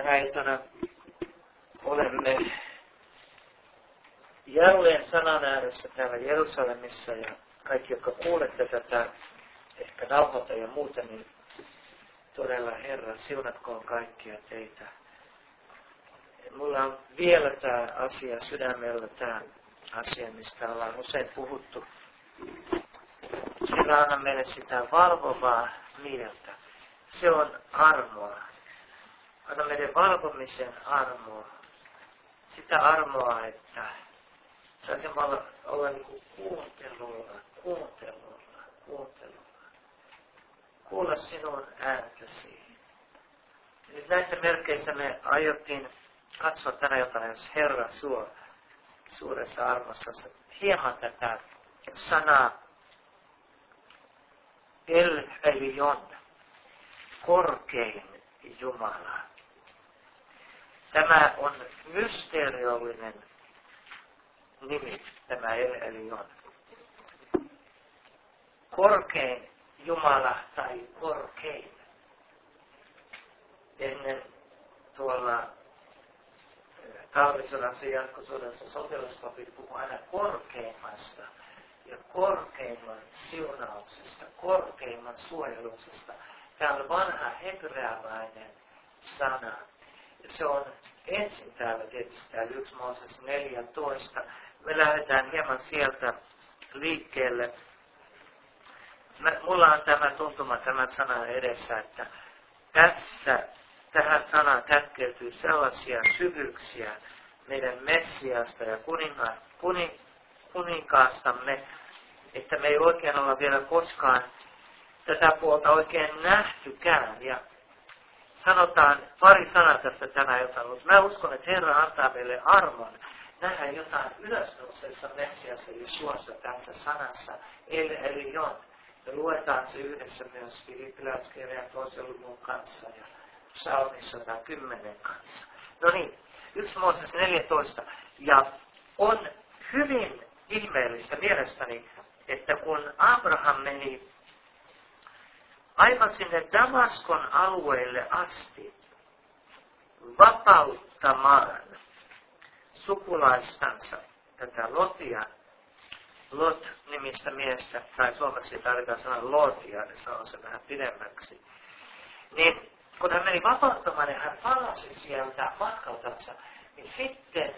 Tänä iltana olemme jälleen sanan ääressä täällä Jerusalemissa ja kaikki, jotka kuulette tätä, ehkä nauhoita ja muuta, niin todella Herra, siunatkoon kaikkia teitä. Mulla on vielä tämä asia sydämellä, tämä asia, mistä ollaan usein puhuttu. Herra, anna meille sitä valvovaa mieltä. Se on armoa. Anna meidän valvomisen armoa. Sitä armoa, että saisimme olla niin kuin kuuntelulla. Kuulla sinun ääntäsi. Nyt näissä merkeissä me aiottiin katsoa tänä iltana, jos Herra suo suuressa armossa hieman tätä sanaa El Elyon, korkein Jumala. Tämä on mysteeriollinen nimi, tämä El Elyon. Korkein Jumala tai korkein. Ennen tuolla talvisodassa ja jatkosodassa sotilaspapit puhuu aina korkeimmasta ja korkeimman siunauksesta, korkeimman suojeluksesta. Tämä on vanha hebrealainen sana. Se on ensin täällä tietysti täällä 1 Mooses 14. Me lähdetään hieman sieltä liikkeelle. Mulla on tämä tuntuma tämän sanan edessä, että tähän sanaan kätkeytyy sellaisia syvyyksiä meidän Messiasta ja kuninkaastamme, että me ei oikein olla vielä koskaan tätä puolta oikein nähtykään. Ja sanotaan pari sanaa tästä tänä iltana, mutta mä uskon, että Herra antaa meille armon nähdä jotain ylösnouseessa Messiassa Jesuassa tässä sanassa El Elyon. Me luetaan se yhdessä myös Filippiläiskirjan 2. luvun kanssa ja Psalmin 110 kanssa. No niin, 1 Mooses 14. Ja on hyvin ihmeellistä mielestäni, että kun Abraham meni aivan sinne Damaskon alueelle asti vapauttamaan sukulaistansa, tätä Lotia, Lot-nimistä miestä, tai suomeksi tarvitaan sanoa Lotia, niin sanon se vähän pidemmäksi. Niin kun hän meni vapauttamaan ja hän palasi sieltä matkaltansa, niin sitten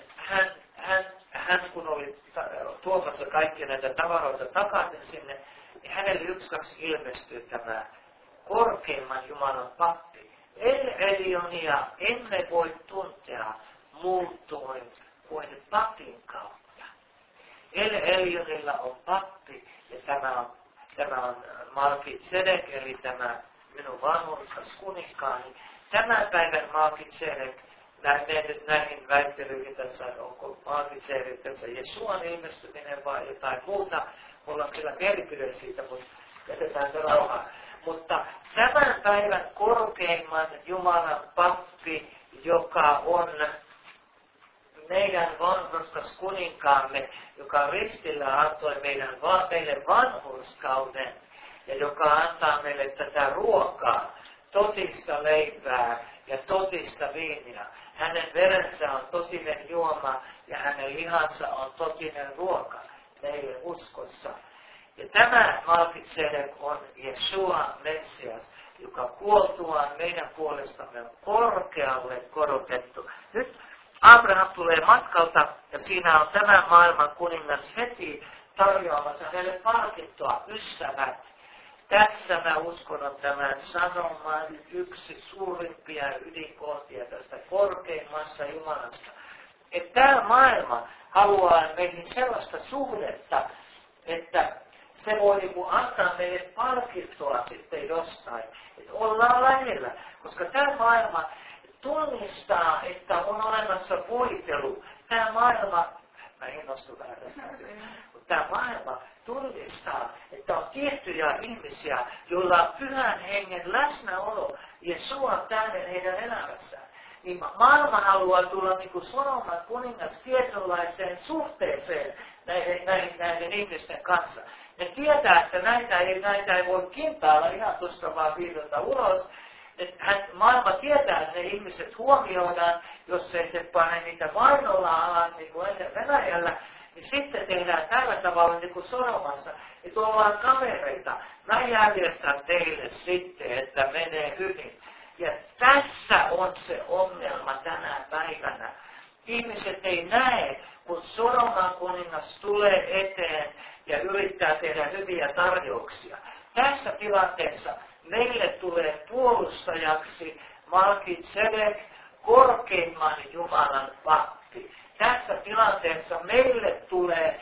hän kun oli tuomassa kaikkia näitä tavaroita takaisin sinne, niin hänelle yksi ilmestyi tämä korkeimman Jumalan pappi. El Elyonia emme voi tuntea muutoin kuin papin kautta. El Elyonilla on pappi, ja tämä on Malkitsedek, eli tämä minun vanhurskas kuninkaani. Tämän päivän Malkitsedek, näihin väittelyihin tässä, onko Malkitsedek tässä Jesuan ilmestyminen vai jotain muuta. Mulla on kyllä mielipide siitä, mutta jätetään se rauhaan. Mutta tämän päivän korkeimman Jumalan pappi, joka on meidän vanhurskas kuninkaamme, joka ristillä antoi meille vanhurskauden ja joka antaa meille tätä ruokaa, totista leipää ja totista viiniä. Hänen verensä on totinen juoma ja hänen lihansa on totinen ruoka meille uskossa. Ja tämä Malkitsedek on Jesua Messias, joka kuoltuaan meidän puolestamme on korkealle korotettu. Nyt Abraham tulee matkalta ja siinä on tämän maailman kuningas heti tarjoamassa hänelle palkintoa, ystävät. Tässä mä uskon, että tämän sanoman yksi suurimpia ydinkohtia tästä korkeimmasta Jumalasta. Että tämä maailma haluaa meihin sellaista suhdetta, että se voi antaa meille palkintoa sitten jostain, että ollaan lähellä, koska tämä maailma tunnistaa, että on olemassa voitelu. Tämä maailma, mä innostun vähän tästä asiasta, mutta tämä maailma tunnistaa, että on tiettyjä ihmisiä, joilla on pyhän hengen läsnäolo Jesua tähden heidän elämässään. Niin maailma haluaa tulla niin kuin Soloman kuningas tietynlaiseen suhteeseen näiden ihmisten kanssa. Ne tietää, että näitä ei voi kintailla ihan tuosta vaan viidolta ulos. Maailma tietää, että ne ihmiset huomioidaan, jos ei se pane niitä vainolla alas, niin kuin ennen Venäjällä, niin sitten tehdään tällä tavalla niin kuin Sodomassa, niin tuollaan kavereita. Mä järjestän teille sitten, että menee hyvin. Ja tässä on se ongelma tänä päivänä. Ihmiset ei näe, kun Sodoman kuningas tulee eteen ja yrittää tehdä hyviä tarjouksia. Tässä tilanteessa meille tulee puolustajaksi Malkitsedek, korkeimman Jumalan pappi. Tässä tilanteessa meille tulee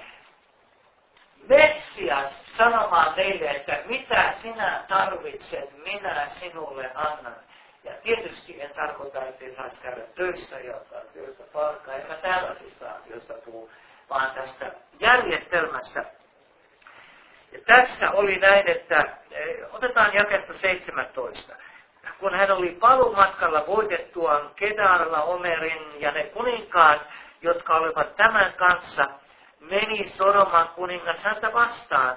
Messias sanomaan meille, että mitä sinä tarvitset, minä sinulle annan. Ja tietysti en tarkoita, että ei saisi käydä töissä ja ottaa työstä palkkaa. En mä tällaisista asioista puhu, vaan tästä järjestelmästä. Ja tässä oli näin, että otetaan jakeesta 17. Kun hän oli paluumatkalla voitettuaan Kedarla Omerin ja ne kuninkaat, jotka olivat tämän kanssa, meni Sodoman kuningas häntä vastaan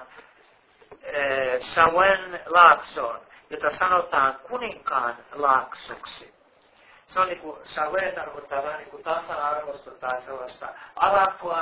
Sawen laaksoon, jota sanotaan kuninkaan laaksoksi. Se on niin kuin, Sawen tarkoittaa vähän niin kuin tasa-arvosta tai sellaista alakkoa.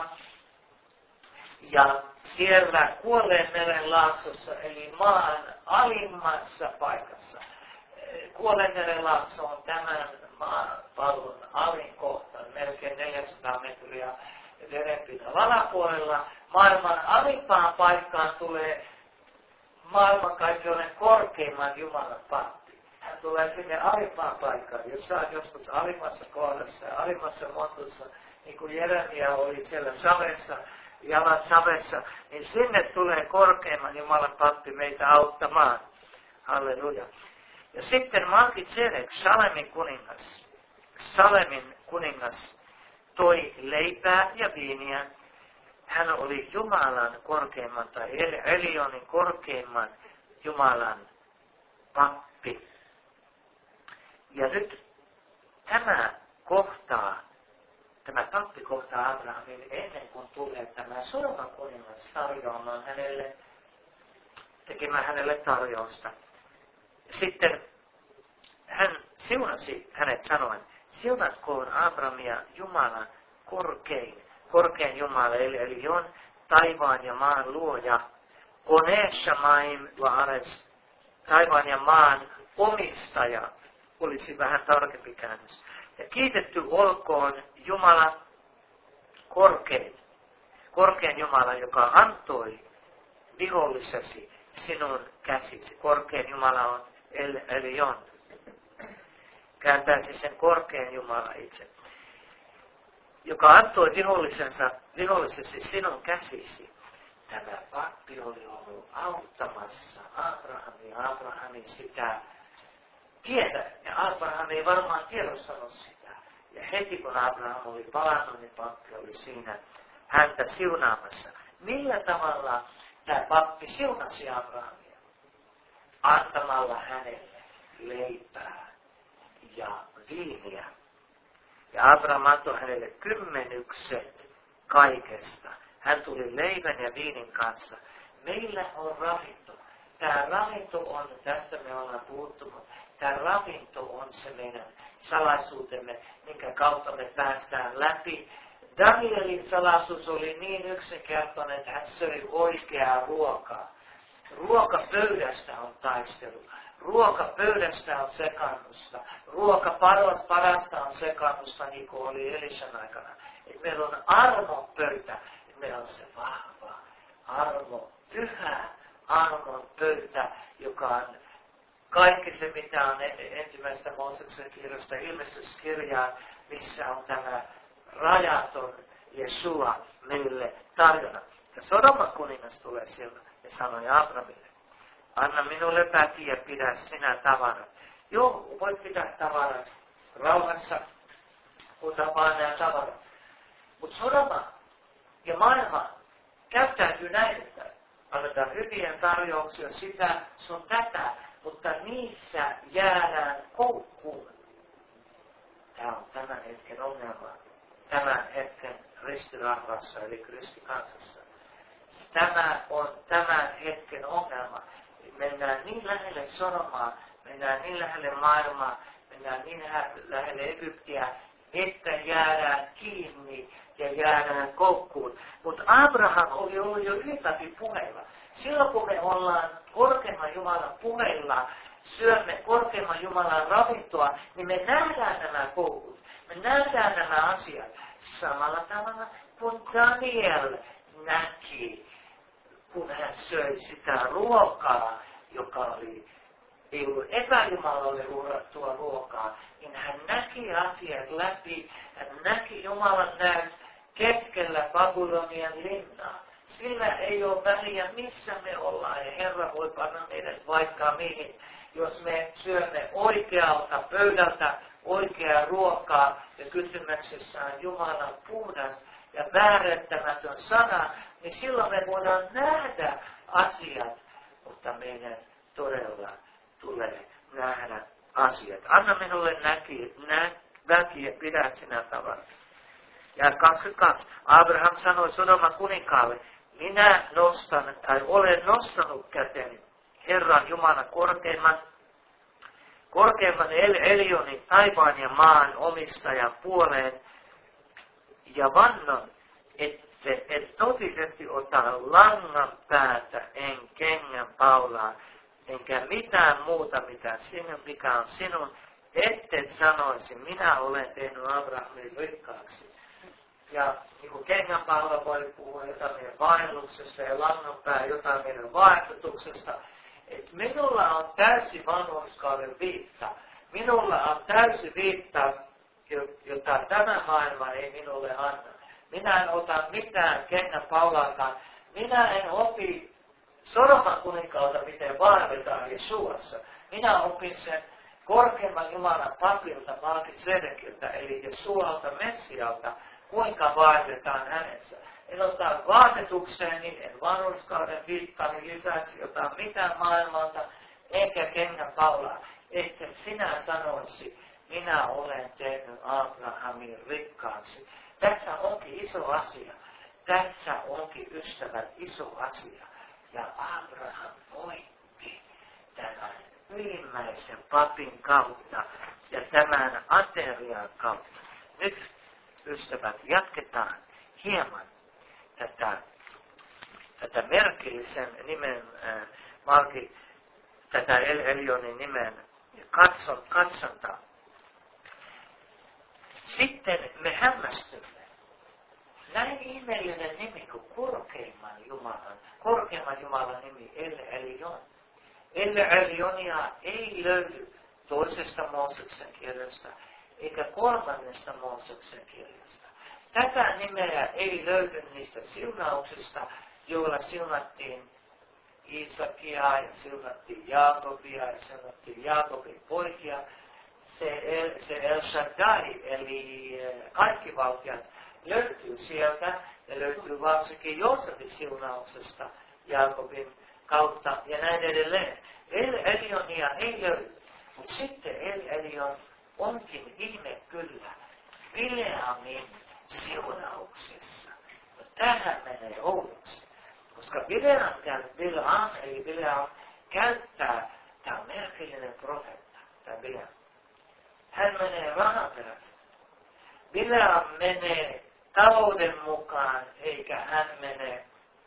Ja siellä Kuolleemeren laaksossa, eli maan alimmassa paikassa. Kuolleemeren laakso on tämän maapallon alin kohta, melkein 400 metriä vedenpinnan alapuolella. Maailman alimpaan paikkaan tulee maailmankaikkeuden korkeimman Jumalan pappi. Hän tulee sinne alimpaan paikkaan, jos sä oot joskus alimmassa kohdassa ja alimmassa montussa, niin kuin Jeremia oli siellä savessa, jalat savessa, niin sinne tulee korkeimman Jumalan pappi meitä auttamaan. Halleluja. Ja sitten Malkitsedek, Salemin kuningas, toi leipää ja viiniä. Hän oli Jumalan korkeimman tai Elionin korkeimman Jumalan pappi. Ja nyt tämä pappi kohtaa Abrahamin ennen kuin tulee tämä Sodoman kuningas tarjoamaan hänelle, tekemään hänelle tarjousta. Sitten hän siunasi hänet sanoen, siunatkoon Abrahamia Jumalan korkein Jumala, eli on taivaan ja maan luoja, Koneh Shamaim Vaares, taivaan ja maan omistaja, olisi vähän tarkempi käännös. Ja kiitetty olkoon Jumala korkein Jumala, joka antoi vihollisesi sinun käsisi. Korkein Jumala on Elion. Kääntäisi sen korkein Jumala itse. Joka antoi vihollisesi sinun käsisi. Tämä pappi oli ollut auttamassa Abrahami sitä tietä. Ja Abraham ei varmaan tiedostanut sitä. Ja heti kun Abraham oli palannut, niin pappi oli siinä häntä siunaamassa. Millä tavalla tämä pappi siunasi Abrahamia? Antamalla hänelle leipää ja viiniä. Ja Abraham antoi hänelle 10 kaikesta. Hän tuli leivän ja viinin kanssa. Meillä on ravinto. Tämä ravinto on, tästä me ollaan puhuttu, mutta tämä ravinto on se meidän salaisuutemme, minkä kautta me päästään läpi. Danielin salaisuus oli niin yksinkertainen, että hän söi oikeaa ruokaa. Ruokapöydästä on taistelu. Ruokapöydästä on sekannusta. Ruokaparasta on sekannusta, niin kuin oli Elisan aikana. Et meillä on armon pöytä. Meillä on se vahva armo, pyhä armon pöytä, joka on kaikki se, mitä on ensimmäisestä Mooseksen kirjasta ilmestyskirjaan, missä on tämä rajaton Jesua meille tarjona. Ja Sodoman kuningas tulee siellä ja sanoi Abrahamille, anna minulle päti ja pidä sinä tavarat. Joo, voit pitää tavarat rauhassa, mutta vaan nämä tavarat. Mutta Sodoma ja maailma käyttäytyy näin, että annetaan hyviä tarjouksia sitä, sun tätä, mutta niissä jäädään koukkuun. Tämä on tämän hetken ongelma. Tämän hetken ristirahvassa, eli kristikansassa. Tämä on tämän hetken ongelma. Mennään niin lähelle Sodomaa, mennään niin lähelle maailmaa, mennään niin lähelle Egyptiä, että jäädään kiinni ja jäädään koukkuun. Mutta Abraham oli ollut jo ylläpi puheilla. Silloin kun me ollaan korkeimman Jumalan puheilla, syömme korkeimman Jumalan ravintoa, niin me nähdään nämä koukut. Me nähdään nämä asiat samalla tavalla kuin Daniel näki, kun hän söi sitä ruokaa, joka ei ollut epäjumalalle urattua ruokaa, niin hän näki asiat läpi, hän näki Jumalan näyt keskellä Babylonian linnaa. Sillä ei ole väliä, missä me ollaan, ja Herra voi panna meidät vaikka mihin, jos me syömme oikealta pöydältä oikeaa ruokaa, ja kysymyksessä on Jumalan puhdas ja väärentämätön sana, niin silloin me voidaan nähdä asiat, mutta meidän todella tulee nähdä asiat. Anna minulle näki ja pidä sinä tavalla. Ja 22. Abraham sanoi Sodoman kuninkaalle, minä olen nostanut käteni Herran Jumalan korkeimman Elionin taivaan ja maan omistajan puoleen ja vannon, et totisesti ota langan päätä en kengän paulaa, enkä mitään muuta, mikä on sinun, ette sanoisi, minä olen tehnyt Abrahamin rikkaaksi. Ja niin kuin kengänpaula voi puhua jotain meidän vaelluksesta ja langanpää jotain meidän vaellutuksesta, että minulla on täysi vanhurskauden viitta. Minulla on täysi viitta, jota tämä maailma ei minulle anna. Minä en ota mitään kengänpaulaakaan. Minä en opi Sodoman kuninkaalta, miten vaelletaan Jesuassa. Minä opin sen korkeimman Jumalan papilta, Malkisedekiltä, eli Jesualta, Messialta, kuinka vaelletaan hänessä. En ota vaatetukseeni, en vanhurskauden viittani lisäksi ota mitään maailmalta, enkä kengänpaulaa. Että sinä sanoisi, minä olen tehnyt Abrahamin rikkaaksi. Tässä onkin iso asia. Tässä onkin, ystävät, iso asia. Ja Abraham voitti tämän ylimmäisen papin kautta ja tämän aterian kautta. Nyt, ystävät, jatketaan hieman tätä merkillisen nimen, tätä Elionin nimen katsontaa. Sitten me hämmästymme. Näin ihmeellinen nimi kuin korkeimman Jumalan nimi El Elion. El Elionia ei löydy toisesta Mooseksen kirjasta, eikä kolmannesta Mooseksen kirjasta. Tätä nimeä ei löydy niistä siunauksista, joilla siunattiin Isakia ja siunattiin Jaakobia ja siunattiin Jaakobin poikia. Se El Shaddai, eli kaikkivaltias, löytyy sieltä ja löytyy varsinkin Joosefin siunauksesta Jaakobin kautta ja näin edelleen. El Elionia ei löydy, mutta sitten El Elion onkin ihme kyllä Bileamin siunauksessa. No, tähän menee oudoksi, koska Bileam käyttää, tämä on merkillinen profeetta, tämä Bileam. Hän menee rahan perässä. Bileam menee talouden mukaan, eikä hän mene,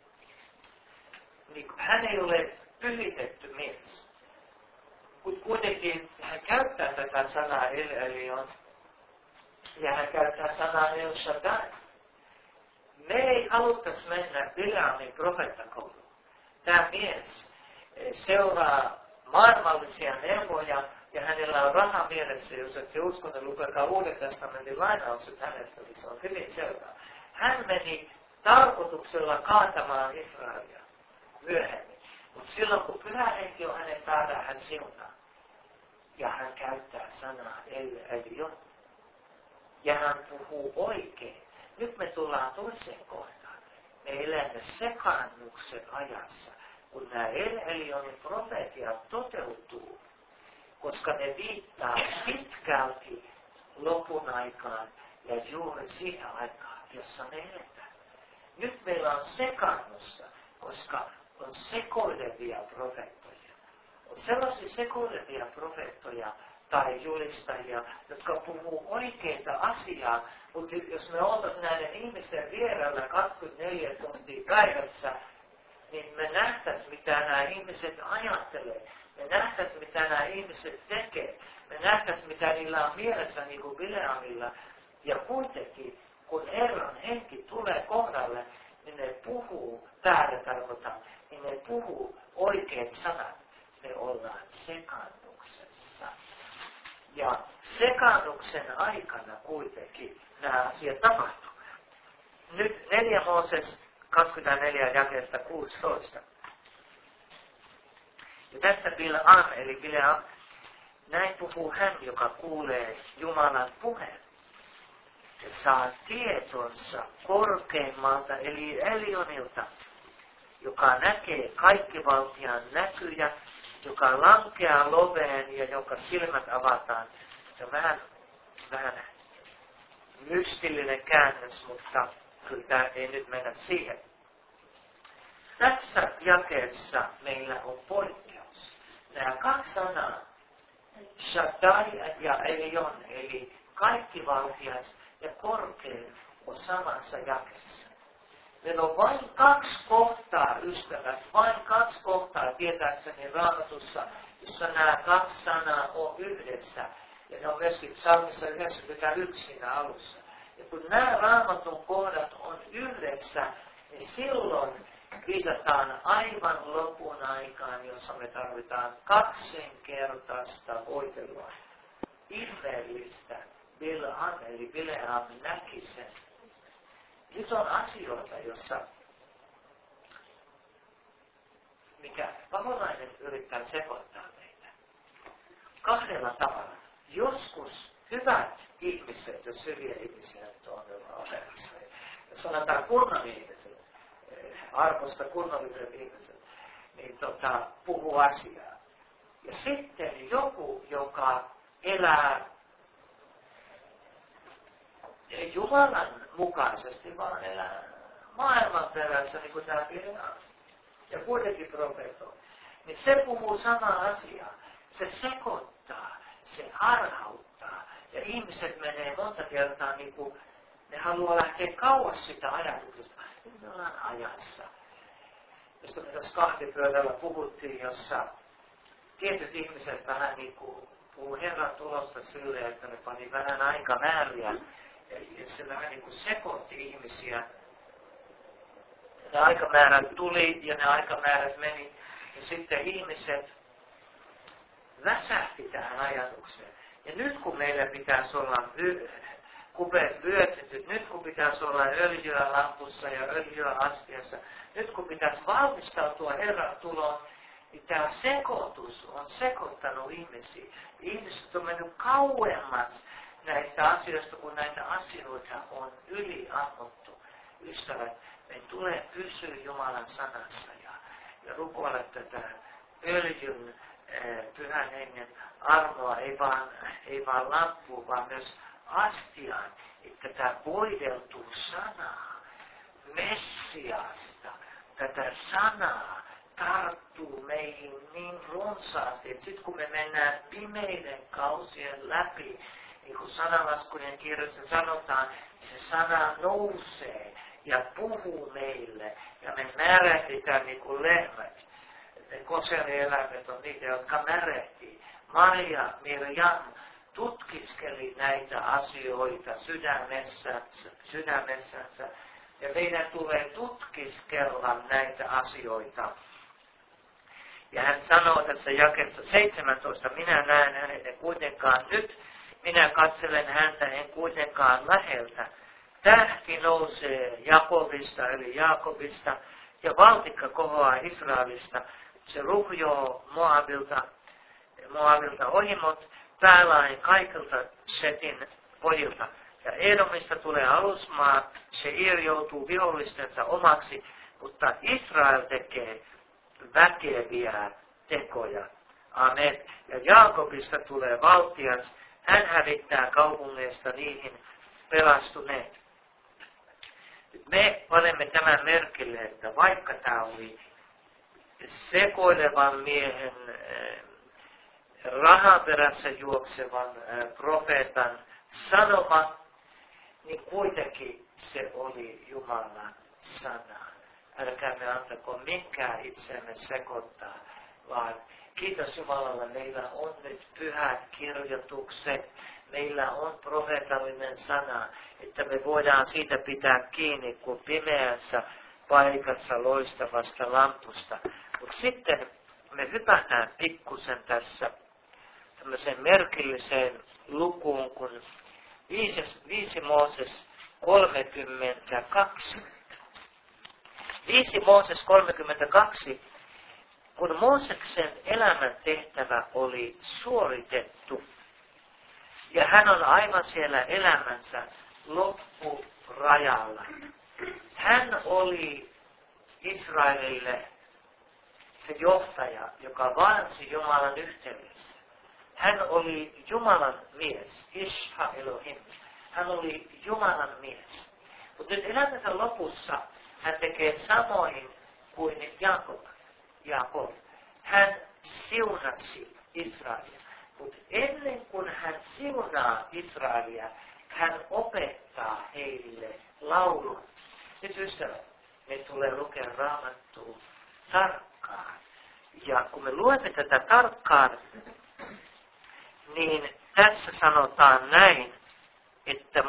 niin hän ei ole pyhitetty mies. Mutta kuitenkin hän käyttää tätä sanaa El Elion, ja hän käyttää sanaa El Shaddai. Me ei haluttaisi mennä Bileamin profeettakouluun. Tämä mies seuraa maailmallisia neuvoja, ja hänellä on raha mielessä, jos ette usko, niin lukekaa Uuden testamentin lainaukset hänestä, niin se on hyvin selvää. Hän meni tarkoituksella kaatamaan Israelia myöhemmin. Mutta silloin kun Pyhä Henki on hänen päällä, hän siunaa. Ja hän käyttää sanaa El Elion. Ja hän puhuu oikein. Nyt me tullaan toiseen kohtaan. Me elämme sekaannuksen ajassa, kun nämä El Elionin profeetiat toteutuu. Koska ne viittaa pitkälti lopun aikaan ja juuri siihen aikaan, jossa me eletään. Nyt meillä on sekaannusta, koska on sekoilevia profeettoja. sellaisia sekoilevia profeettoja tai julistajia, jotka puhuu oikeita asiaa, mutta jos me oltaisiin näiden ihmisten vierellä 24 tuntia päivässä, niin me nähtäisiin, mitä nämä ihmiset ajattelee. Me nähtäisiin, mitä nämä ihmiset tekee. Me nähtäisiin, mitä niillä on mielessä, niin kuin Bileamilla. Ja kuitenkin, kun Herran henki tulee kohdalle, niin ne puhuu, täällä tarkoitan, niin ne puhuu oikeat sanat. Me ollaan sekaannuksessa. Ja sekaannuksen aikana kuitenkin nämä asiat tapahtuu. Nyt 4 Mooses 24 jakeesta 16. Ja tässä Bileam, eli Bileam, näin puhuu hän, joka kuulee Jumalan puheen. Ja saa tietonsa korkeimmalta, eli Elionilta, joka näkee kaikkivaltiaan näkyjä, joka lankeaa loveen ja jonka silmät avataan. Se on vähän mystillinen käännös, mutta kyllä tämä ei nyt mennä siihen. Tässä jakeessa meillä on poikkeus. Nämä 2 sanaa, Shaddai ja Elion, eli kaikkivaltias ja korkein, on samassa jakeessa. Meillä on vain 2 kohtaa, ystävät, vain 2 kohtaa tietääkseni Raamatussa, jossa nämä 2 sanaa on yhdessä. Ja ne on myöskin psalmissa 91 siinä alussa. Ja kun nämä Raamatun kohdat on yhdessä, niin silloin viitataan aivan lopun aikaan, jossa me tarvitaan 2-kertaista voitelua. Ihmeellistä Bileam, eli Bileam näki sen. Nyt on asioita, jossa mikä paholainen yrittää sekoittaa meitä 2 tavalla. Joskus hyvät ihmiset, jos hyviä ihmisiä on olemassa, jos sanotaan kunnon ihmiset, arvosta kunnolliset ihmiset, niin puhuu asiaa. Ja sitten joku, joka elää Jumalan mukaisesti, vaan elää maailman perässä, niin kuin tämä Bileam. Ja kuitenkin profeetoi. Niin se puhuu samaa asiaa. Se sekoittaa, se harhauttaa. Ja ihmiset menee monta kertaa niin kuin ne haluaa lähteä kauas sitä ajatuksesta. Nyt me ollaan ajassa. Josta me tässä kahvipöydällä puhuttiin, jossa tietyt ihmiset vähän niin kuin puhuu Herran tulosta sille, että ne pani vähän aikamääriä. Ja se vähän niin kuin sekoitti ihmisiä. Ne aikamäärät tuli ja ne aikamäärät meni. Ja sitten ihmiset väsähti tähän ajatukseen. Ja nyt kun meillä pitäisi olla kupeet vyötetyt, nyt kun pitäisi olla öljyä lampussa ja öljyä astiassa, nyt kun pitäisi valmistautua Herran tuloon, niin tämä sekoitus on sekoittanut ihmisiä. Ihmiset on mennyt kauemmas näistä asioista, kun näitä asioita on yliammottu. Ystävät, meidän tulee pysyä Jumalan sanassa ja rukoilla tätä öljyn pyhän hengen armoa, ei vaan lampuun, vaan myös astiaan, että tämä voideltu sanaa Messiasta, tätä sanaa tarttuu meihin niin runsaasti, että sitten kun me mennään pimeiden kausien läpi, niin kuin sananlaskujen kirjassa sanotaan, se sana nousee ja puhuu meille ja me märähditään niin kuin lehmät. Ne koserieläimet on niitä, jotka märehtii. Maria Mirjam tutkiskeli näitä asioita sydämessänsä ja meidän tulee tutkiskella näitä asioita. Ja hän sanoo tässä jakeessa 17, minä näen hänet en kuitenkaan nyt, minä katselen häntä en kuitenkaan läheltä. Tähti nousee Jakobista eli Jaakobista ja valtikka kohoaa Israelista. Se ruhjoo Moabilta ohimot päälain kaikilta Setin pojilta. Ja Edomista tulee alusmaa, Seir joutuu vihollistensa omaksi, mutta Israel tekee väkeviä tekoja. Amen. Ja Jaakobista tulee valtias, hän hävittää kaupungeista niihin pelastuneet. Me panemme tämän merkille, että vaikka tämä oli sekoilevan miehen, rahan perässä juoksevan profeetan sanoma, niin kuitenkin se oli Jumalan sana. Älkäämme antako minkään itseämme sekoittaa, vaan kiitos Jumalalle, meillä on nyt pyhät kirjoitukset, meillä on profeetallinen sana, että me voidaan siitä pitää kiinni kuin pimeässä paikassa loistavasta lampusta. Mutta sitten me hypätään pikkusen tässä tämmöiseen merkilliseen lukuun, kun 5 Mooses 32. 5 Mooses 32, kun Mooseksen elämän tehtävä oli suoritettu, ja hän on aivan siellä elämänsä loppurajalla. Hän oli Israelille se johtaja, joka vaansi Jumalan yhteydessä. Hän oli Jumalan mies, Isha Elohim. Hän oli Jumalan mies. Mutta nyt elämänsä lopussa hän tekee samoin kuin Jaakob. Hän siunasi Israelia. Mutta ennen kuin hän siunaa Israelia, hän opettaa heille laulun. Nyt ystävät, me tulee lukea Raamattua tarkkaan. Ja kun me luemme tätä tarkkaan, niin tässä sanotaan näin, että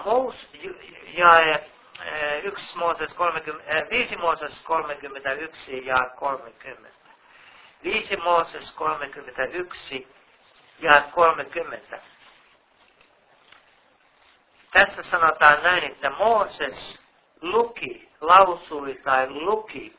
5 Mooses 31 ja 30. 5 Mooses 31 ja 30. Tässä sanotaan näin, että Mooses lausui tai luki,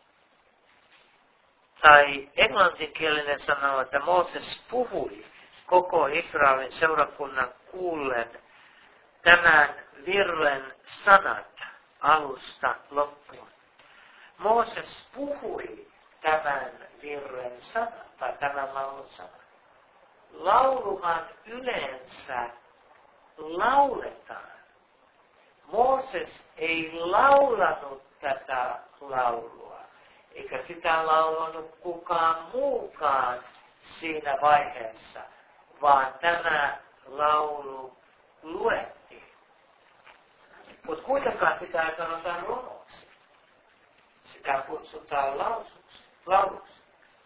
tai englanninkielinen sanoo, että Mooses puhui koko Israelin seurakunnan kuullen tämän virren sanat alusta loppuun. Mooses puhui tämän virren sanat, tai tämän laulun sanat. Lauluhan yleensä lauletaan. Mooses ei laulanut tätä laulua, eikä sitä laulanut kukaan muukaan siinä vaiheessa, vaan tämä laulu luettiin. Mutta kuitenkaan sitä ei sanota runoksi. Sitä kutsutaan lauluksi.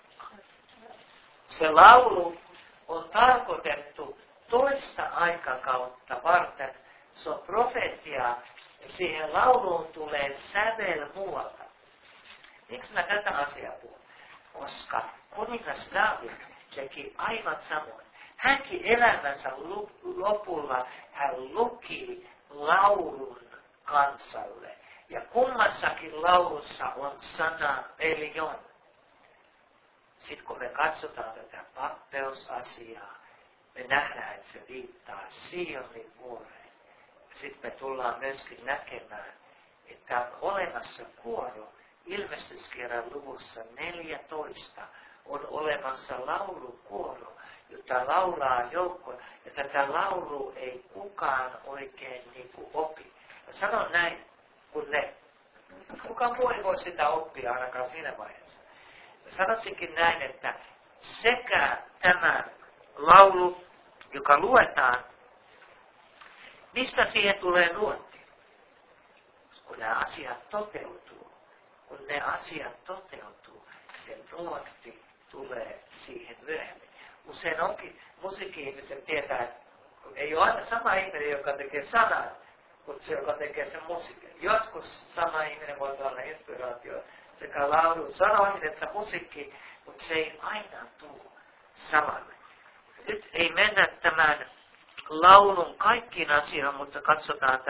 Se laulu on tarkoitettu toista aikakautta varten. Se on profetia, ja siihen lauluun tulee sävelmuoto. Miksi mä tätä asiaa puhun? Koska kuningas Daavid teki aivan samoin. Hänkin elämänsä lopulla hän luki laulun kansalle. Ja kummassakin laulussa on sana Elion. Sitten kun me katsotaan tätä pappeusasiaa, me nähdään, että se viittaa Sionin vuoreen. Sitten me tullaan myöskin näkemään, että on olemassa kuoro. Ilmestyskirjan luvussa 14 on olemassa laulukuoro, jota laulaa joukko, ja tätä laulua ei kukaan oikein opi. Mä sanon näin, kun kukaan muu ei voi sitä oppia ainakaan siinä vaiheessa. Mä sanoisinkin näin, että sekä tämä laulu, joka luetaan, mistä siihen tulee nuotti? Kun nämä asiat toteutuu. Kun ne asiat toteutuu, se nuotti tulee siihen myöhemmin. Usein onkin musiikki-ihmiset tietää, että ei ole aina sama ihminen, joka tekee sanat, kuin se, joka tekee sen musiikin. Joskus sama ihminen voi saada inspiraatio sekä laulu sanoihin että musiikki, mutta se ei aina tule samalle. Nyt ei mennä tämän laulun kaikkiin asioihin, mutta katsotaan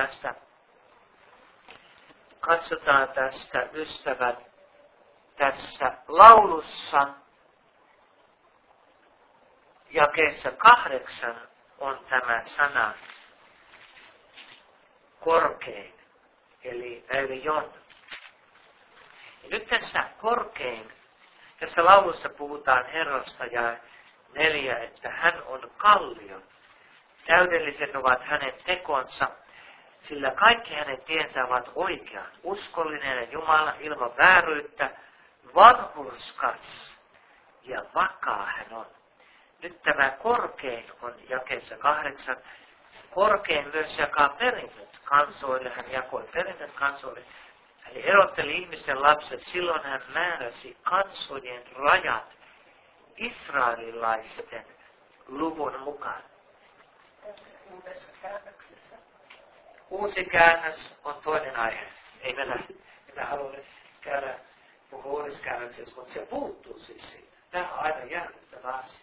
tästä ystävät, tässä laulussa jakeessa 8 on tämä sana korkein, eli Elion. Ja nyt tässä korkein, tässä laulussa puhutaan Herrasta ja 4, että hän on kallio. Täydelliset ovat hänen tekonsa, sillä kaikki hänen tiensä ovat oikeat. Uskollinen ja Jumala ilman vääryyttä, vanhurskas ja vakaa hän on. Nyt tämä korkein on jakeessa 8. Korkein myös jakaa perinnöt kansoille. Hän jakoi perinnöt kansoille. Eli erotteli ihmisten lapset. Silloin hän määräsi kansojen rajat israelilaisten luvun mukaan. Uudessa käännöksessä. Uusi käännös on toinen aihe. Ei minä halua nyt puhua uudeskäännöksessä, mutta se puuttuu siis siitä. Tämä on aina järkyttävä asia.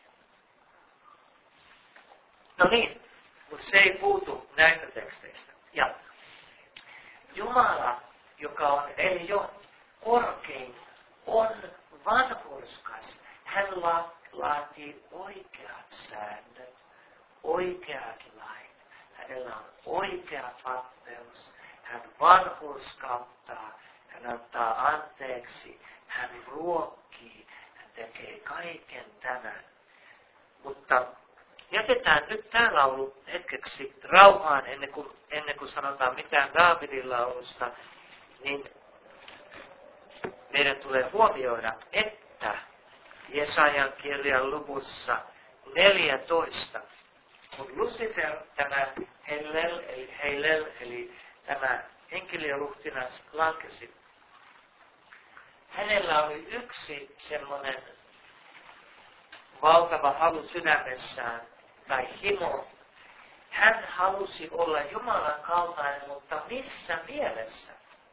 No niin, mutta se ei puutu näistä teksteistä. Ja Jumala, joka on eli jo korkein, on vanhurskas. Hän laatii oikeat säännöt, oikeat lait. Hänellä on oikea pappeus. Hän vanhurskauttaa, hän antaa anteeksi, hän ruokkii, hän tekee kaiken tämän. Mutta jätetään nyt tämä laulu hetkeksi rauhaan ennen kuin sanotaan mitään Daavidin laulusta, niin meidän tulee huomioida, että Jesajan kirjan luvussa 14, kun Lucifer, tämä Hillel, eli tämä enkeliruhtinas lankesi, hänellä oli yksi semmoinen valtava halu sydämessään, tai himo. Hän halusi olla Jumalan kaltainen, mutta missä mielessä?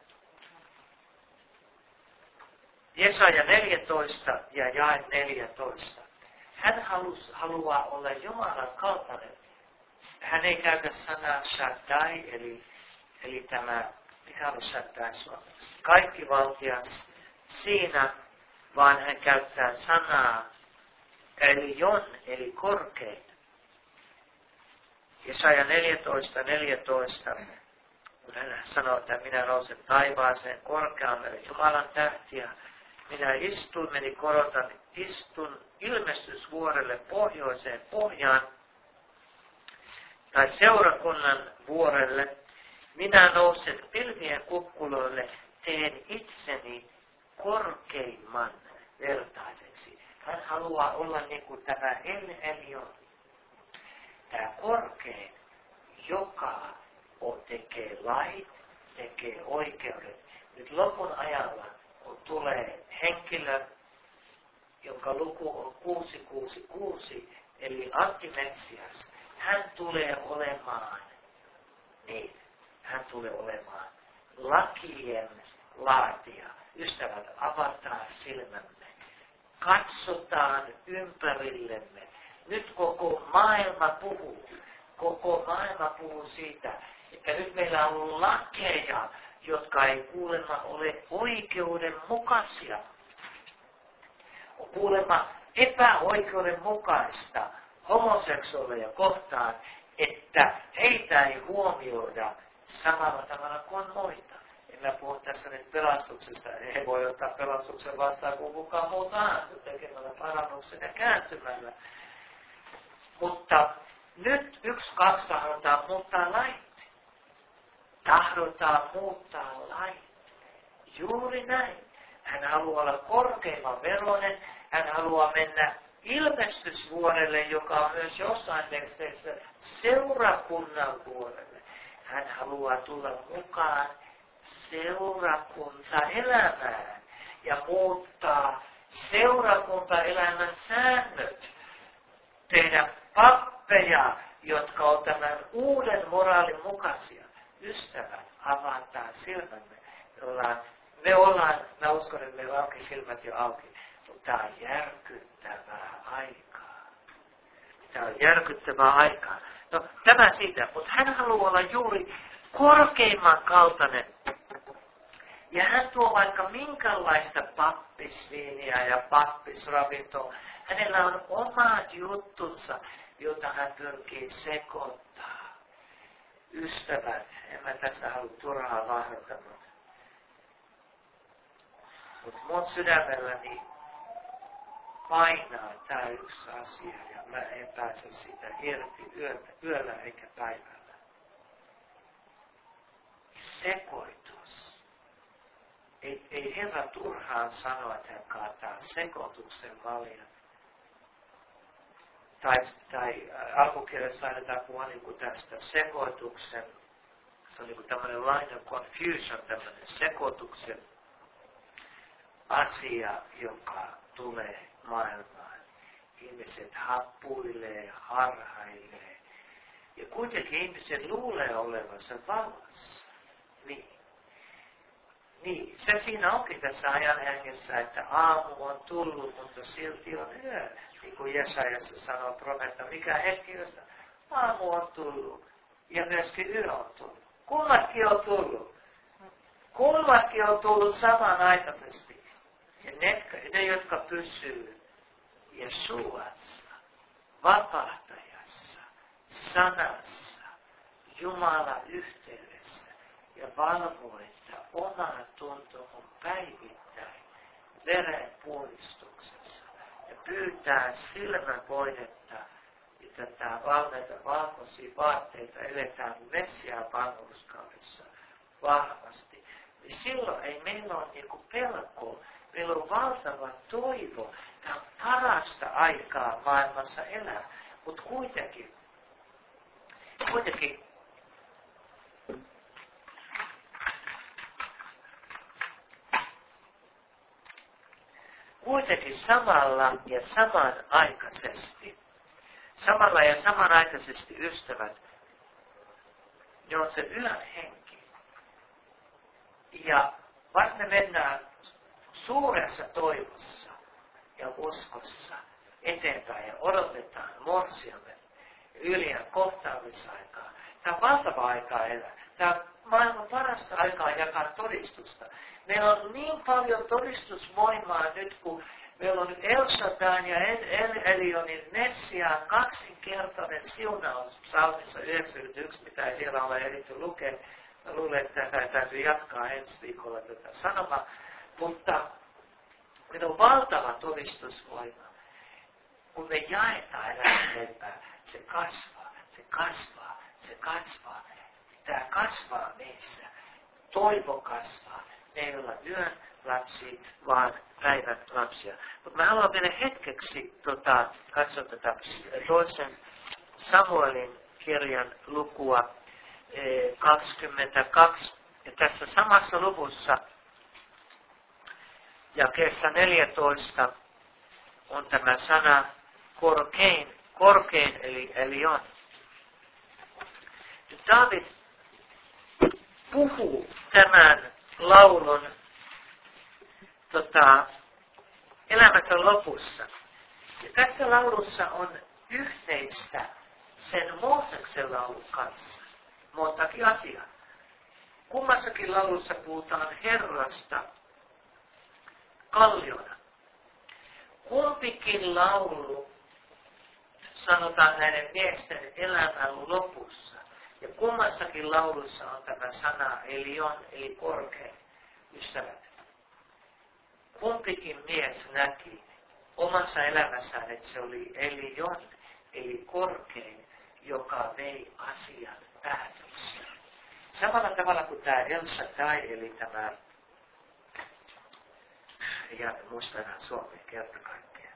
Jesaja 14 ja jae 14. Hän haluaa olla Jumalan kaltainen. Hän ei käytä sanaa Shaddai, eli tämä, mikä on Shaddai suomeksi? Kaikkivaltias siinä, vaan hän käyttää sanaa Elion, eli korkein. Jesaja 14, kun hän sanoo, että minä nousen taivaaseen korkeammelle Jumalan tähtiä, minä istun ilmestysvuorelle pohjoiseen pohjaan, tai seurakunnan vuorelle, minä nousen pilvien kukkuloille, teen itseni korkeimman vertaiseksi. Hän haluaa olla niin kuin tämä El-Elion, tämä korkein, joka tekee lait, tekee oikeudet. Nyt lopun ajalla, kun tulee henkilö, jonka luku on 666, eli Antimessias, hän tulee olemaan lakien laatija. Ystävät, avataan silmämme. Katsotaan ympärillemme. Nyt koko maailma puhuu siitä, että nyt meillä on lakeja, jotka ei kuulemma ole oikeudenmukaisia. On kuulemma epäoikeudenmukaista homoseksuaaleja kohtaan, että heitä ei huomioida samalla tavalla kuin muita. En mä puhu tässä nyt pelastuksesta. He voi ottaa pelastuksen vastaan kuin kukaan muu tahansa tekemällä parannuksen ja kääntymällä. Mutta nyt 1-2 tahdotaan muuttaa lait. Tahdotaan muuttaa lait. Juuri näin. Hän haluaa olla korkeimman veroinen. Hän haluaa mennä ilmestysvuorelle, joka on myös jossain teksteissä seurakunnan vuorelle. Hän haluaa tulla mukaan seurakuntaelämään ja muuttaa seurakuntaelämän säännöt. Tehdä pappeja, jotka on tämän uuden moraalin mukaisia. Ystävät, avataan silmämme. Mä uskon, että meillä onkin silmät jo auki. Mutta tämä on järkyttävää aikaa. No, tämä siitä, mutta hän haluaa olla juuri korkeimman kaltainen. Ja hän tuo vaikka minkälaista pappisviiniä ja pappisravintoa. Hänellä on omat juttunsa, joita hän pyrkii sekoittaa. Ystävät, en mä tässä halua turhaa vahdata, mutta mun sydämelläni painaa tää yksi asia ja mä en pääse siitä irti yöllä eikä päivällä. Sekoitus. ei Herra turhaan sano, että hän kaataa sekoituksen maljan. Tai alkukirjassa annetaan puhua niin tästä sekoituksen, se on niin tämmöinen line of confusion, tämmöinen sekoituksen asia, joka tulee maailmaan. Ihmiset happuilee, harhailee. Ja kuitenkin ihmiset luulee olevansa vallassa. Niin, se siinä onkin tässä ajan hengessä, että aamu on tullut, mutta silti on yö. Niin kuin Jesajassa sanoo profeetta, mikä hetki, josta aamu on tullut ja myöskin yö on tullut. Kummatkin on tullut. Kummatkin on tullut samanaikaisesti. Ja ne jotka pysyy Jesuassa, vapahtajassa, sanassa, Jumalan yhteydessä ja valvoo, että oma tunto on päivittäin verenpuhdistuksessa ja pyytää silmävoidetta, että tämä valkoisia vaatteita eletään Messiaan palveluskaudessa vahvasti. Niin silloin ei meillä ole niinku pelkoa, meillä on valtava toivo. Tämä on parasta aikaa maailmassa elää, mutta kuitenkin samalla ja samanaikaisesti ystävät, ne on se yön henki. Ja vaikka me mennään suuressa toivossa ja uskossa eteenpäin ja odotetaan morsiamme Yljan kohtaamisaikaa. Tämä on valtava aikaa elää. Tämä on maailman parasta aikaa jakaa todistusta. Meillä on niin paljon todistusvoimaa nyt, kun meillä on El Shaddai ja Elionin Messiaan kaksinkertainen siunaus psalmissa 91, mitä ei vielä ole ehditty lukea. Mä luulen, että täytyy jatkaa ensi viikolla tätä sanomaa. Mutta meillä on valtava todistusvoima. Kun me jaetaan elämänleipää, se kasvaa. Tämä kasvaa meissä. Toivo kasvaa. Me ei olla yön lapsia, vaan päivän lapsia. Mutta mä haluan vielä hetkeksi katsoa tätä toisen Samuelin kirjan lukua 22. Ja tässä samassa luvussa jakeessa 14 on tämä sana korkein eli Elion. Daavid puhuu tämän laulun elämänsä lopussa. Ja tässä laulussa on yhteistä sen Mooseksen laulun kanssa. Montakin asiaa. Kummassakin laulussa puhutaan Herrasta kalliona. Kumpikin laulu sanotaan näiden miesten elämän lopussa. Ja kummassakin laulussa on tämä sana Elion, eli korkein. Ystävät. Kumpikin mies näki omassa elämässään, että se oli Elion, eli korkein, joka vei asian päätöksiä. Samalla tavalla kuin tämä El Shaddai, eli tämä, ja muistetaan suomea kerta kaikkea.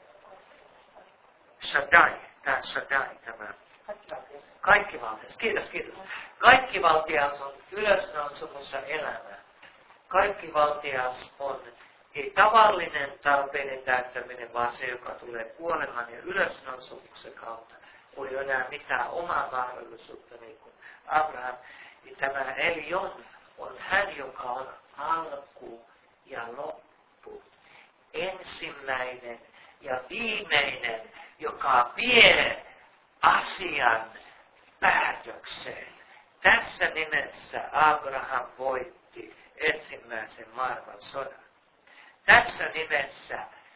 Shaddai, tämä kaikkivaltias. Kiitos. Kaikkivaltias on ylösnousemussa elämä. Kaikkivaltias on ei tavallinen tarpeiden täyttäminen, vaan se, joka tulee kuoleman ja ylösnousumuksen kautta. Ei ole enää mitään omaa mahdollisuutta, niin kuin Abraham. Niin tämä Elion on hän, joka on alku ja loppu. Ensimmäinen ja viimeinen, joka vie asian päätökseen. Tässä nimessä Abraham voitti ensimmäisen maailmansodan. Tässä nimessä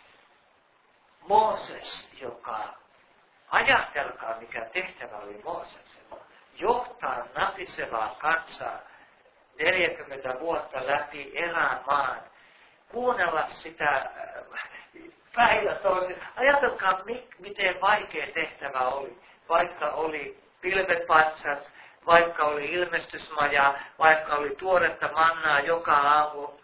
Mooses, joka, ajatelkaa mikä tehtävä oli Mooseksella, johtaa natisevaa kansaa 40 vuotta läpi erämaan, kuunnella sitä päivä toisen. Ajatelkaa, miten vaikea tehtävä oli, vaikka oli pilvenpatsas, vaikka oli ilmestysmaja, vaikka oli tuoretta mannaa joka aamu,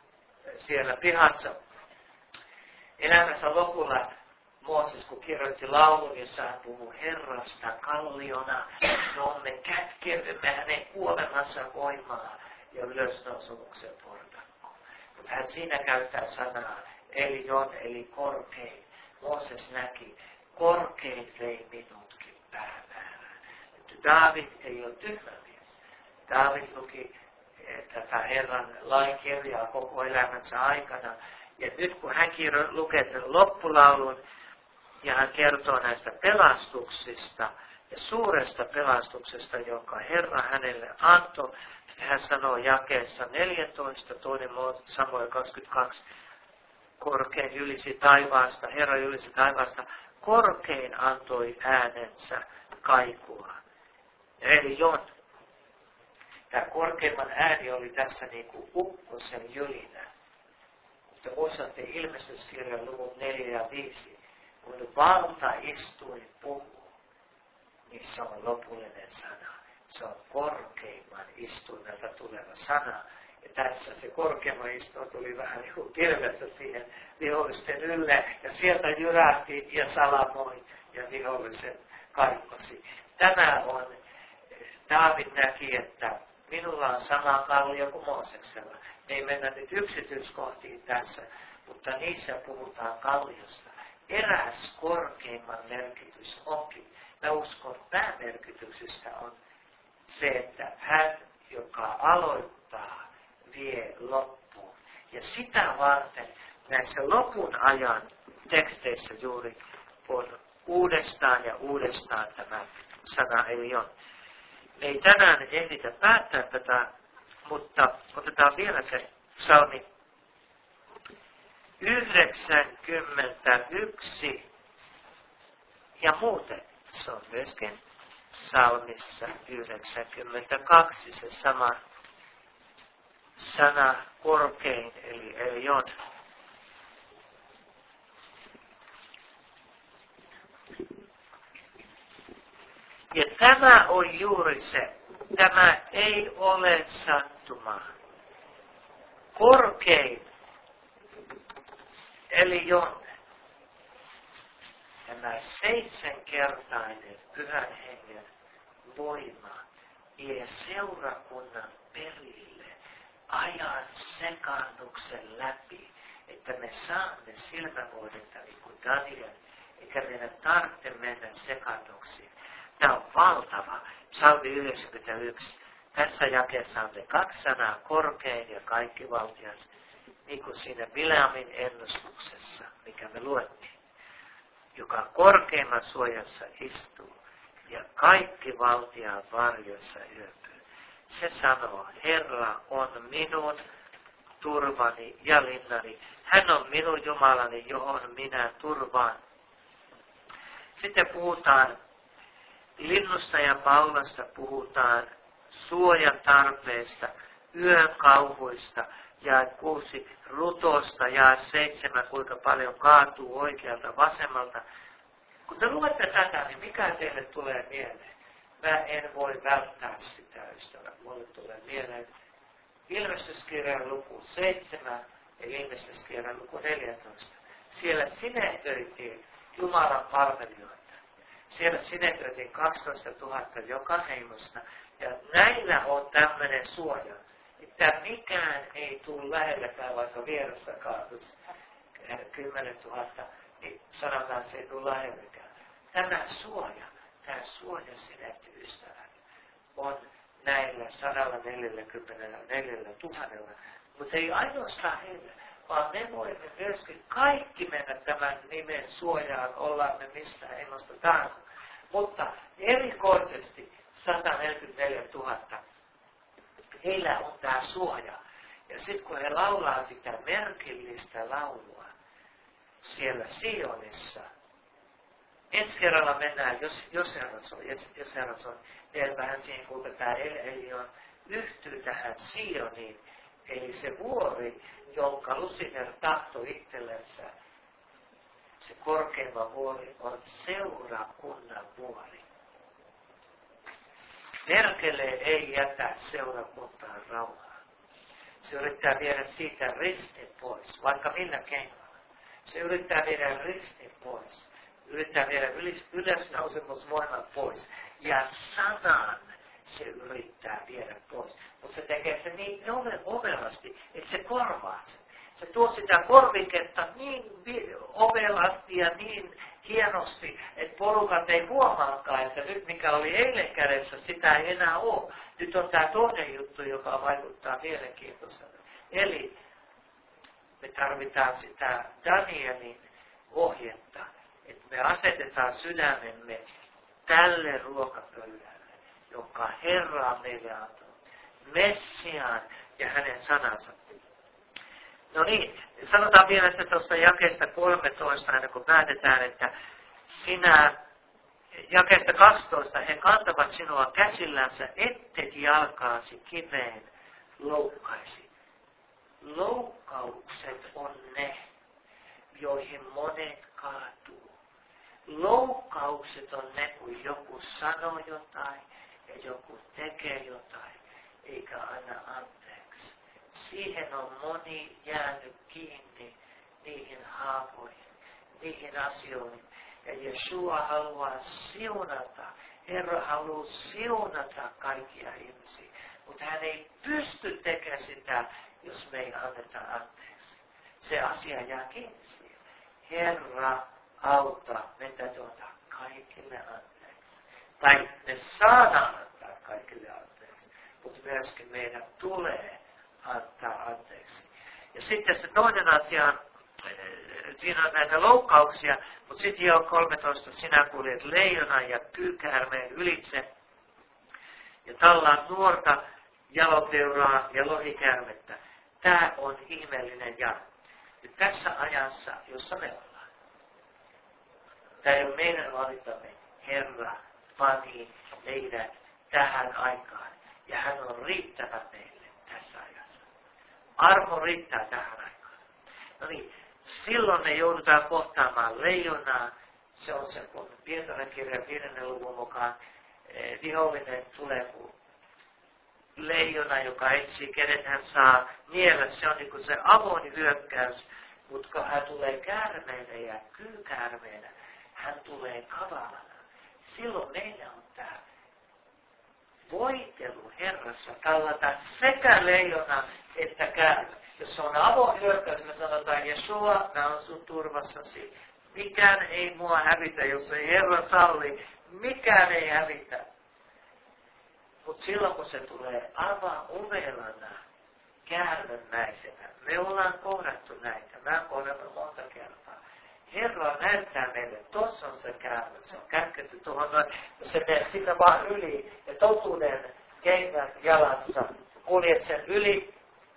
siellä pihassa. Elämänsä lopulla Mooses, kun kirjoitti laulun, jossa hän puhuu Herrasta kalliona, me kätkeydymme hänen kuolemansa voimaa ja ylösnousemuksen portakkoon. Mutta hän siinä käyttää sanaa Elion, eli korkein. Mooses näki, korkein vei minutkin päämäärään. Daavid ei ole tyhmä mies. Daavid luki tätä Herran lain kirjaa koko elämänsä aikana. Ja nyt kun hän lukee loppulaulun ja hän kertoo näistä pelastuksista ja suuresta pelastuksesta, jonka Herra hänelle antoi, hän sanoo jakeessa 14, toinen Samuel 22, korkein ylisi taivaasta, Herra ylisi taivaasta, korkein antoi äänensä kaikua. Eli Jon, tämä korkeimman ääni oli tässä niin kuin ukkosen jylinä. Mutta muistatte ilmestyskirjan luvun 4 ja 5, kun valtaistuin puhuu, niin se on lopullinen sana. Se on korkeimman istuimelta tuleva sana. Ja tässä se korkeimman istuin tuli vähän niin kuin kirvestä siihen vihollisten ylle. Ja sieltä jyrähti ja salamoi ja vihollisen kaipasi. Tämä on, Daavid näki, että minulla on sama kallio kuin Mooseksella. Me ei mennä nyt yksityiskohtiin tässä, mutta niissä puhutaan kalliosta. Eräs korkeimman merkitys onkin. Mä uskon, päämerkityksestä on se, että hän, joka aloittaa, vie loppuun. Ja sitä varten näissä lopun ajan teksteissä juuri on uudestaan ja uudestaan tämä sana Elion. Me ei tänään ehditä päättää tätä, mutta otetaan vielä se psalmi 91 ja muuten se on myöskin psalmissa 92 se sama sana korkein eli Elion. Ja tämä on juuri se. Tämä ei ole sattumaa. Korkein eli Jon. Tämä 7-kertainen pyhän hengen voima vie seurakunnan perille ajan sekaannuksen läpi, että me saamme silmävoidetta niin kuin Daniel, eikä meidän tarvitse mennä sekaannuksiin. Tämä on valtava. Psalmi 91. Tässä jakeessa on ne 2 sanaa, korkein ja kaikkivaltias, niin kuin siinä Bileamin ennustuksessa, mikä me luettiin, joka korkeimman suojassa istuu ja kaikki valtiaan varjossa yöpyy. Se sanoo, Herra on minun turvani ja linnani. Hän on minun Jumalani, johon minä turvaan. Sitten puhutaan linnusta ja paulasta, puhutaan suojan tarpeesta, yön kauhuista, ja 6 rutosta, ja 7 kuinka paljon kaatuu oikealta vasemmalta. Kun te luette tätä, niin mikä teille tulee mieleen? Mä en voi välttää sitä, ystävä. Mulle tulee mieleen ilmestyskirjan luku 7 ja ilmestyskirjan luku 14. Siellä sinetöitiin Jumalan palvelijoita. Siellä sinetöitiin 12 000 joka heimosta. Ja näillä on tämmöinen suoja, että mikään ei tule lähelläkään, vaikka vierasta kaatuisi 10 000, niin sanotaan, se ei tule lähelläkään. Tämä suoja sinetty ystävät, on näillä 144 000, mutta ei ainoastaan heille, vaan me voimme myöskin kaikki mennä tämän nimen suojaan, ollaan me mistä heimosta tahansa. Mutta erikoisesti 144 000, heillä on tämä suoja. Ja sitten kun he laulaa sitä merkillistä laulua siellä Sionissa, ensi kerralla mennään, jos herra on, niin vähän siihen, kuinka tämä Elion yhtyy tähän Sioniin, eli se vuori, jonka Lucifer tahtoi itsellensä, se korkeimman vuori on seurakunnan vuori. Perkele ei jätä seurakuntaan rauhaa. Se yrittää viedä siitä ristin pois, vaikka millä keinoilla. Se yrittää viedä ristin pois. Yrittää viedä ylösnousemusvoimat pois. Ja sanan se yrittää viedä pois. Mutta se tekee se niin ovelasti, että se korvaa sen. Se tuo sitä korviketta niin ovelasti ja niin hienosti, että porukat ei huomaakaan, että nyt mikä oli eilen kädessä, sitä ei enää ole. Nyt on tämä toinen juttu, joka vaikuttaa mielenkiintoiselta. Eli me tarvitaan sitä Danielin ohjetta, että me asetetaan sydämemme tälle ruokapöydälle, jonka Herra on meille antanut. Messiaan ja hänen sanansa. No niin, sanotaan vielä, että tuosta jakeesta 13, aina kun päätetään, että sinä, jakeesta 12, he kantavat sinua käsillänsä, ettet jalkaasi kiveen loukkaisi. Loukkaukset on ne, joihin monet kaatuu. Loukkaukset on ne, kun joku sanoo jotain ja joku tekee jotain, eikä anna anteeksi. Siihen on moni jäänyt kiinni niihin haavoihin, niihin asioihin. Ja Jeshua haluaa siunata, Herra haluaa siunata kaikkia ihmisiä. Mutta hän ei pysty tekemään sitä, jos me ei anneta anteeksi. Se asia jää kiinni siihen. Herra, auta, meidän täytyy antaa kaikille anteeksi. Tai me saadaan antaa kaikille anteeksi, mutta myöskin meidän tulee antaa anteeksi. Ja sitten se toinen asia, siinä on näitä loukkauksia, mutta sitten jo 13 sinä kuljet leijonan ja kyykäärmeen ylitse ja tallaat nuorta jalopeuraa ja lohikäärmettä. Tämä on ihmeellinen ja nyt tässä ajassa, jossa me ollaan. Tämä ei ole meidän valintamme. Herra pani meidät tähän aikaan ja hän on riittävä meille tässä ajassa. Armo riittää tähän aikaan. No niin, silloin me joudutaan kohtaamaan leijonaa. Se on se, kun Pietarin kirjan 5. luvun mukaan vihollinen tulee kuin leijona, joka etsii, kenet hän saa niellä. Se on niin kuin se avoin hyökkäys, mutta kun hän tulee käärmeenä ja kyykäärmeenä, hän tulee kavalana. Silloin meillä on tämä voitelu Herrassa tallata sekä leijona että käärme. Jos se on avoin hyökkäys, me sanotaan, Jeshua, mä oon sun turvassasi. Mikään ei mua hävitä, jos ei Herra salli. Mikään ei hävitä. Mutta silloin kun se tulee ovelana, käärmemäisenä, me ollaan kohdattu näitä. Mä oon kohdannut monta kertaa. Herra näyttää meille, tuossa on se käärme, se on kätketty tuohon noin, ja se menee sitä vaan yli, ja totuuden kengät jalassa, kuljet sen yli,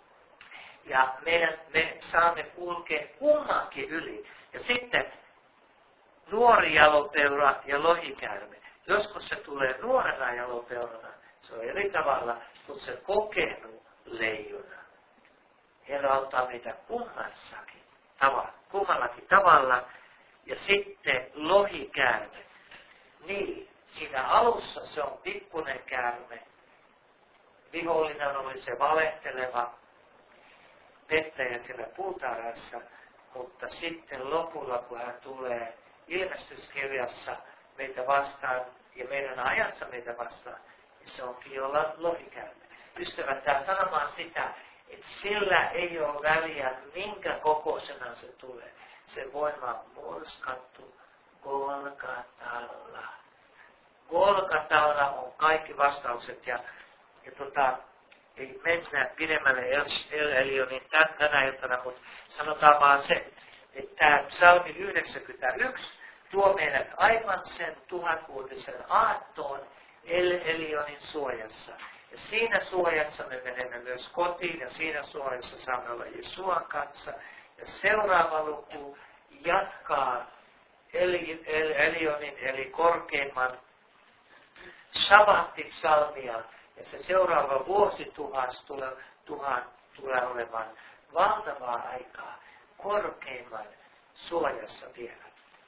ja me saamme kulkea kummankin yli. Ja sitten nuori jalopeura ja lohikäärme. Joskus se tulee nuorena jalopeurana, se on eri tavalla, mutta se kokenut leijona. Herra auttaa meitä kummallakin tavalla. Ja sitten lohikäärme. Niin, siinä alussa se on pikkuinen käärme. Vihollinen oli se valehteleva pettäjä siellä puutarhassa, mutta sitten lopulla, kun hän tulee ilmestyskirjassa meitä vastaan ja meidän ajassa meitä vastaan, niin se onkin jo lohikäärme. Ystävät, tää sanomaan sitä, että sillä ei ole väliä, minkä kokoisena se tulee. Se voima on murskattu Golgatalla. Golgatalla on kaikki vastaukset ja ei mennä pidemmälle Elionin tänä iltana, mutta sanotaan vaan se, että tämä psalmi 91 tuo meidät aivan sen 1000-vuotisen aattoon Elionin suojassa. Ja siinä suojassa me menemme myös kotiin ja siinä suojassa saamme olla Jesuan kanssa. Ja seuraava luku jatkaa Elionin eli korkeimman Shabbat-psalmia. Ja se seuraava vuosituhat tulee olemaan valtavaa aikaa korkeimman suojassa vielä.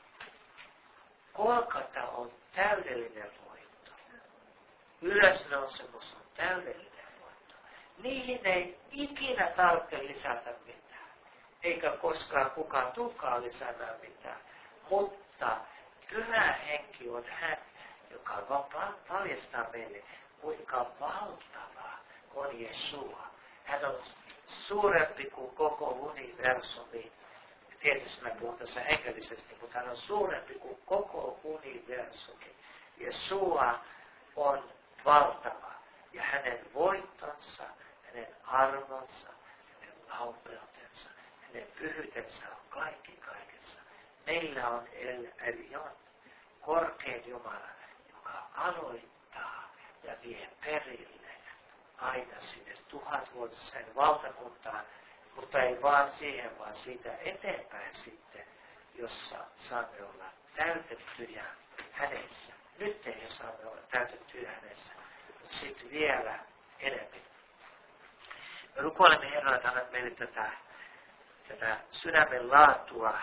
Golgata on täydellinen voitto. Ylösnousemus on täydellinen voitto. niihin ei ikinä tarvitse lisätä mitään. Eikä koskaan kukaan tulekaan lisäämään mitään. Mutta Pyhä Henki on hän, joka paljastaa meille, kuinka valtava on Jesua. Hän on suurempi kuin koko universumi. Tietysti mä puhun tässä hengellisesti, mutta hän on suurempi kuin koko universumi. Jesua on valtava. Ja hänen voittonsa, hänen arvonsa, hänen laupeutensa, hänen pyhyytensä on kaikki kaikessa. Meillä on El Elyon, korkein Jumala, joka aloittaa ja vie perille aina sinne 1000-vuotiseen valtakuntaan, mutta ei vaan siihen, vaan siitä eteenpäin sitten, jossa saamme olla täytettyjä hänessä. Nyt ei saamme olla täytettyjä hänessä, mutta sitten vielä enemmän. Me rukoilemme Herraa, että annat meille tätä sydämen laatua,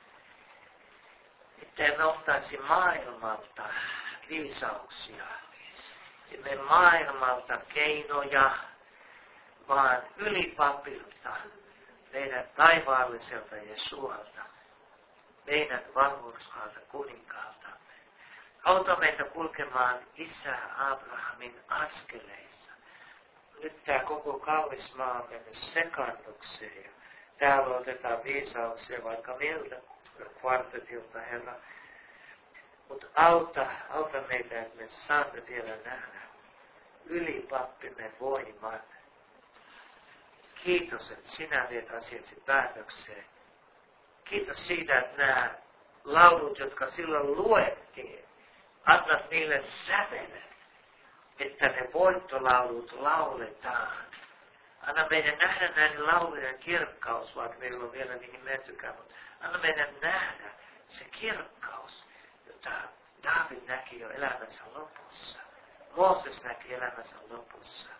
ettei me ottaisi maailmalta viisauksia, emme maailmalta keinoja, vaan ylipapilta, meidän taivaalliselta Jesualta, meidän valmurskaalta kuninkaaltamme. Auta meitä kulkemaan Isä Abrahamin askeleissa. Nyt tämä koko kaunis maa on mennyt sekannukseen ja täällä otetaan viisauksia vaikka miltä kvartetilta, Herra. Mutta auta meitä, että me saamme vielä nähdä ylipappimme voiman. Kiitos, että sinä viet asiasi päätökseen. Kiitos siitä, että nämä laulut, jotka silloin luettiin, annat niille sävelen, että ne voittolaulut lauletaan. Anna meidän nähdä näiden laulujen kirkkaus, vaikka meillä on vielä niihin mentykään, mutta anna meidän nähdä se kirkkaus, jota Daavid näki jo elämänsä lopussa. Mooses näki elämänsä lopussa.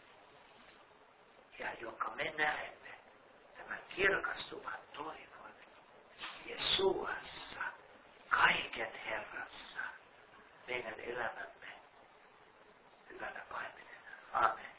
Ja jonka me näemme, tämän kirkastuvan toivon, Jesuassa, kaiken Herrassa, meidän elämämme hyvänä paimenena. Amen.